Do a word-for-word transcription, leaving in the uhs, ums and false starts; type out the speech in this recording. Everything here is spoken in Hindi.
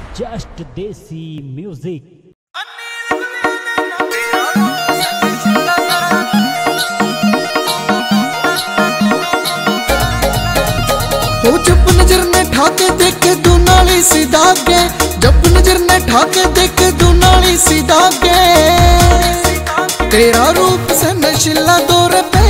जस्ट देसी म्यूजिक। हो जब नजर ने ठाके देखे दो नाली सीधा गे, जब नजर ने ठाके देखे दो नाली सीधा गे, तेरा रूप से नशीला दौर पे